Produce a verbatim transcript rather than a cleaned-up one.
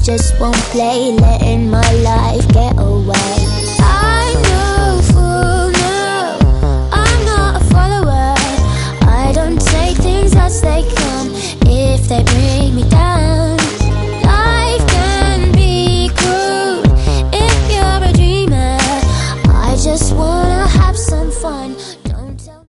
just won't play, letting my life get away.